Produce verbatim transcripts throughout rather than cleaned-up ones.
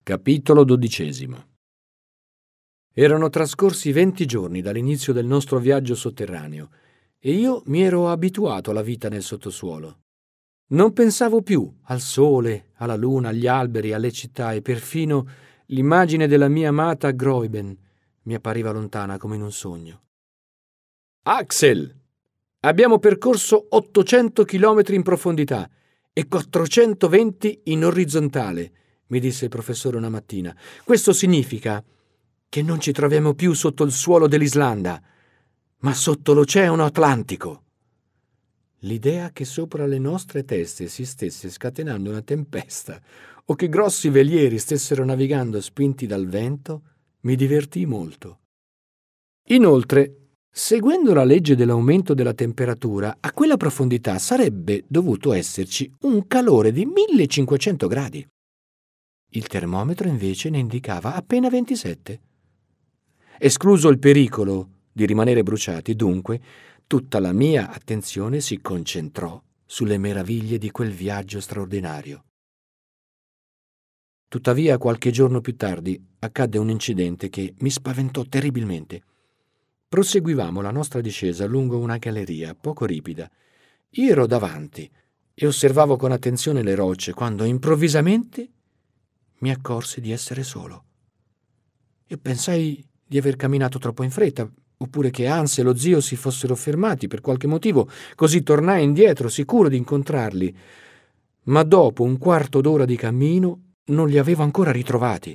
Capitolo dodicesimo. Erano trascorsi venti giorni dall'inizio del nostro viaggio sotterraneo e io mi ero abituato alla vita nel sottosuolo. Non pensavo più al sole, alla luna, agli alberi, alle città e perfino l'immagine della mia amata Gräuben mi appariva lontana come in un sogno. Axel! Abbiamo percorso ottocento chilometri in profondità e quattrocentoventi in orizzontale, mi disse il professore una mattina. Questo significa che non ci troviamo più sotto il suolo dell'Islanda, ma sotto l'Oceano Atlantico. L'idea che sopra le nostre teste si stesse scatenando una tempesta o che grossi velieri stessero navigando spinti dal vento mi divertì molto. Inoltre, seguendo la legge dell'aumento della temperatura, a quella profondità sarebbe dovuto esserci un calore di millecinquecento gradi. Il termometro invece ne indicava appena ventisette. Escluso il pericolo di rimanere bruciati, dunque, tutta la mia attenzione si concentrò sulle meraviglie di quel viaggio straordinario. Tuttavia, qualche giorno più tardi, accadde un incidente che mi spaventò terribilmente. Proseguivamo la nostra discesa lungo una galleria poco ripida. Io ero davanti e osservavo con attenzione le rocce quando improvvisamente mi accorsi di essere solo. Io pensai di aver camminato troppo in fretta, oppure che Hans e lo zio si fossero fermati per qualche motivo, così tornai indietro sicuro di incontrarli. Ma dopo un quarto d'ora di cammino non li avevo ancora ritrovati.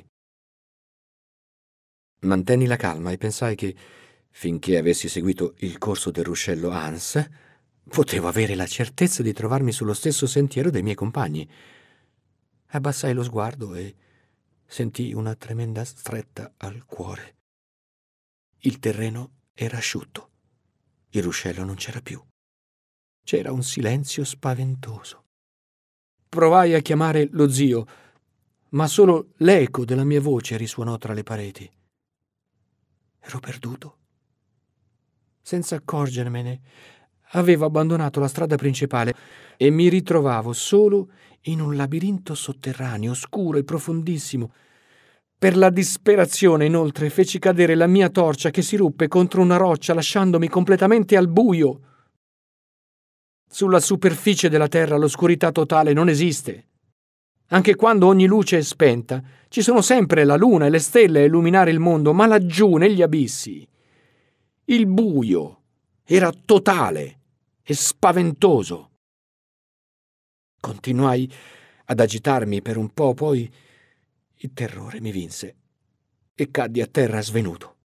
Mantenni la calma e pensai che, finché avessi seguito il corso del ruscello Hans, potevo avere la certezza di trovarmi sullo stesso sentiero dei miei compagni. Abbassai lo sguardo e sentii una tremenda stretta al cuore. Il terreno era asciutto. Il ruscello non c'era più. C'era un silenzio spaventoso. Provai a chiamare lo zio, ma solo l'eco della mia voce risuonò tra le pareti. Ero perduto. Senza accorgermene, avevo abbandonato la strada principale e mi ritrovavo solo in un labirinto sotterraneo, oscuro e profondissimo. Per la disperazione, inoltre, feci cadere la mia torcia che si ruppe contro una roccia, lasciandomi completamente al buio. Sulla superficie della terra l'oscurità totale non esiste. Anche quando ogni luce è spenta, ci sono sempre la luna e le stelle a illuminare il mondo, ma laggiù, negli abissi, il buio era totale e spaventoso. Continuai ad agitarmi per un po', poi il terrore mi vinse e caddi a terra svenuto.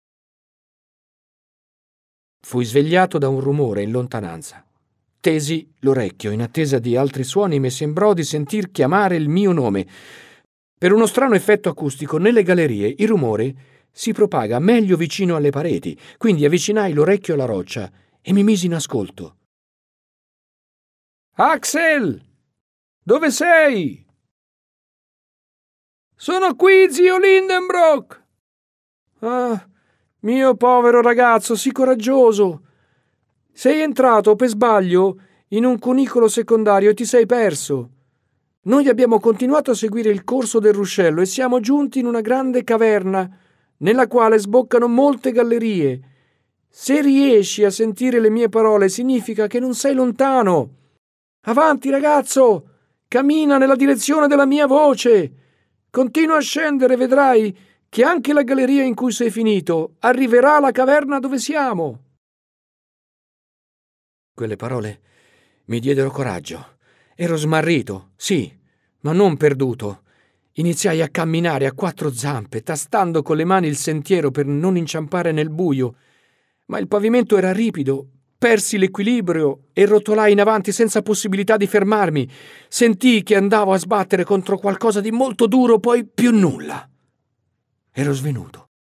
Fui svegliato da un rumore in lontananza. Tesi l'orecchio in attesa di altri suoni e mi sembrò di sentir chiamare il mio nome. Per uno strano effetto acustico, nelle gallerie il rumore si propaga meglio vicino alle pareti, quindi avvicinai l'orecchio alla roccia e mi misi in ascolto. Axel! Dove sei? Sono qui, zio Lindenbrock! Ah, mio povero ragazzo, sii coraggioso! Sei entrato per sbaglio in un cunicolo secondario e ti sei perso. Noi abbiamo continuato a seguire il corso del ruscello e siamo giunti in una grande caverna nella quale sboccano molte gallerie. Se riesci a sentire le mie parole, significa che non sei lontano. Avanti, ragazzo! Cammina nella direzione della mia voce! Continua a scendere, vedrai che anche la galleria in cui sei finito arriverà alla caverna dove siamo. Quelle parole mi diedero coraggio. Ero smarrito, sì, ma non perduto. Iniziai a camminare a quattro zampe, tastando con le mani il sentiero per non inciampare nel buio. Ma il pavimento era ripido, persi l'equilibrio e rotolai in avanti senza possibilità di fermarmi. Sentii che andavo a sbattere contro qualcosa di molto duro, poi più nulla. Ero svenuto.